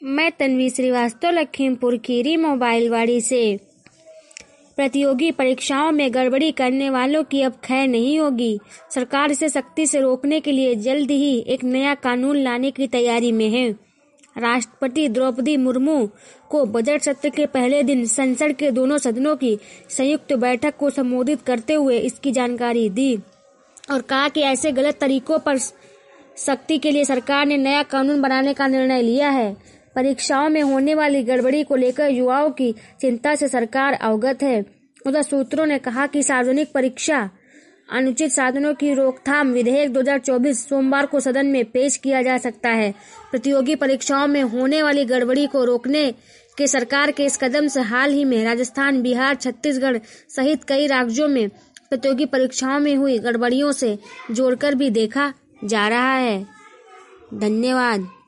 मैं तन्वी श्रीवास्तव, लखीमपुर खीरी, मोबाइलवाड़ी से। प्रतियोगी परीक्षाओं में गड़बड़ी करने वालों की अब खैर नहीं होगी। सरकार इसे सख्ती से रोकने के लिए जल्द ही एक नया कानून लाने की तैयारी में है। राष्ट्रपति द्रौपदी मुर्मू को बजट सत्र के पहले दिन संसद के दोनों सदनों की संयुक्त बैठक को संबोधित करते हुए इसकी जानकारी दी और कहा कि ऐसे गलत तरीकों पर सख्ती के लिए सरकार ने नया कानून बनाने का निर्णय लिया है। परीक्षाओं में होने वाली गड़बड़ी को लेकर युवाओं की चिंता से सरकार अवगत है। उधर सूत्रों ने कहा कि सार्वजनिक परीक्षा अनुचित साधनों की रोकथाम विधेयक 2024 सोमवार को सदन में पेश किया जा सकता है। प्रतियोगी परीक्षाओं में होने वाली गड़बड़ी को रोकने के सरकार के इस कदम से हाल ही में राजस्थान, बिहार, छत्तीसगढ़ सहित कई राज्यों में प्रतियोगी परीक्षाओं में हुई गड़बड़ियों से जोड़कर भी देखा जा रहा है। धन्यवाद।